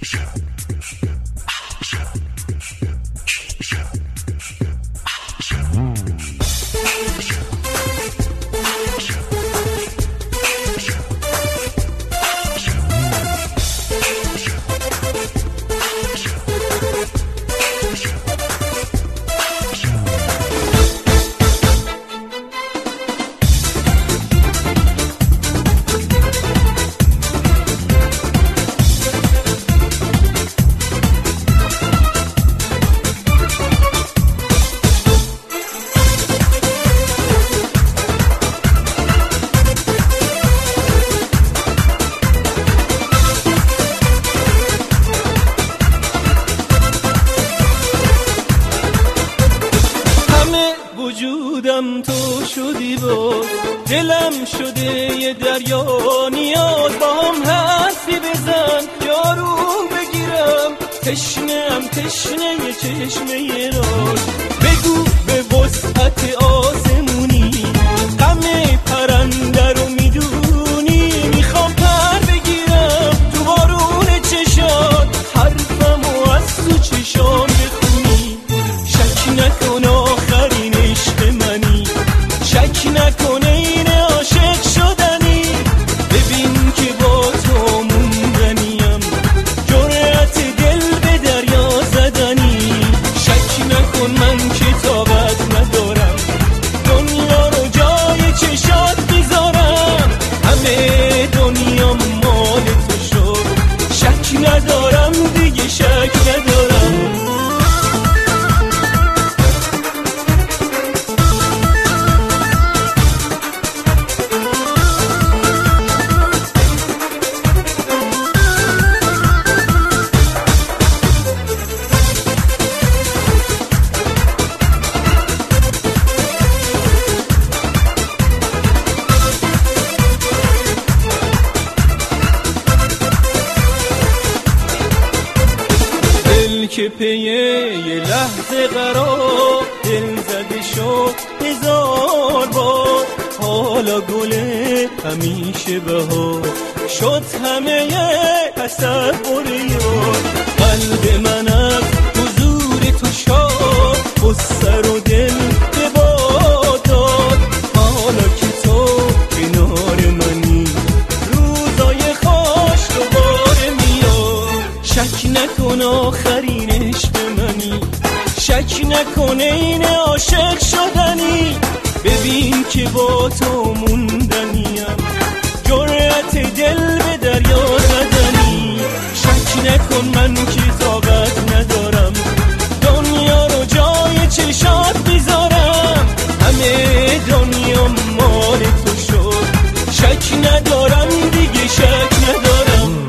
وجودم تو شدی باز، دلم شده یه دریا نیاز، با هم حرفی بزن یاروم بگیرم، تشنه‌ام تشنه یه چشمه راز، بگو به وسعت آسمونی غم پرنده رو میدونی، میخوام پر بگیرم تو بارون چشات، حرفمو از تو چشام بخونی، شک نکن آخرین عشق منی، شک نکنه این عاشق شدنی، ببین که با تو موندنیم، جرأت دل به دریا زدنی، شک نکن من که طاقت ندارم دنیا رو جای چشات بیزارم، همه دنیا مال تو شد، شک ندارم دیگه شک ندارم. که پیه یه لحظه قرار دل زده شد هزار بار، حالا گله همیشه بهار شد همه تصور یار، قلب من از حضور تو شاد و سر و دل به باد داد، حالا که تو کنار منی روزای خوش دوباره میاد، شک نکن آخرین عشق منی، شک نکنه این عاشق شدنی، ببین که با تو موندنیم، جرأت دل به دریا زدنی، شک نکن من که طاقت ندارم دنیا رو جای چشات بیزارم، همه دنیا مال تو شد، شک ندارم دیگه شک ندارم.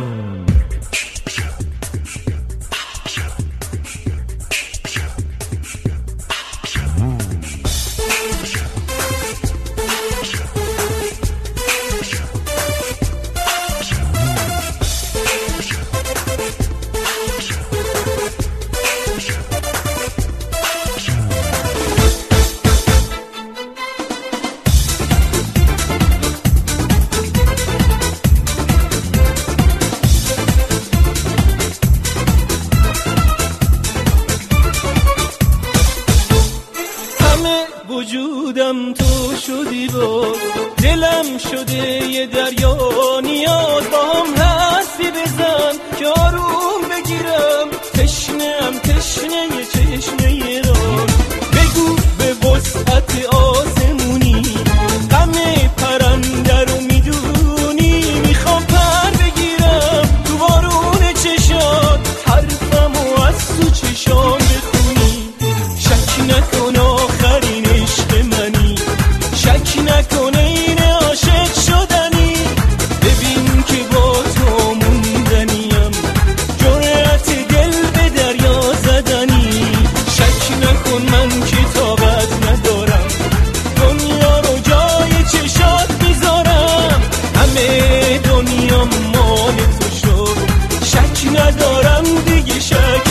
وجودم تو شدی باز، دلم شده یه دریا نیاز، با هم حرفی بزن که آروم بگیرم، تشنه‌ام تشنه یه چشمه راز، بگو به وسعت آسمونی غم پرنده رو میدونی، میخوام پر بگیرم تو بارون چشات، حرفمو از تو چشام بخونی، شک نکن آخرین عشق منی، شک نکنه این عاشق شدنی، ببین که با تو موندنیم، جرأت دل به دریا زدنی، شک نکن من که طاقت ندارم دنیا رو جای چشات بیزارم، همه دنیا مال تو شد، شک ندارم دیگه شک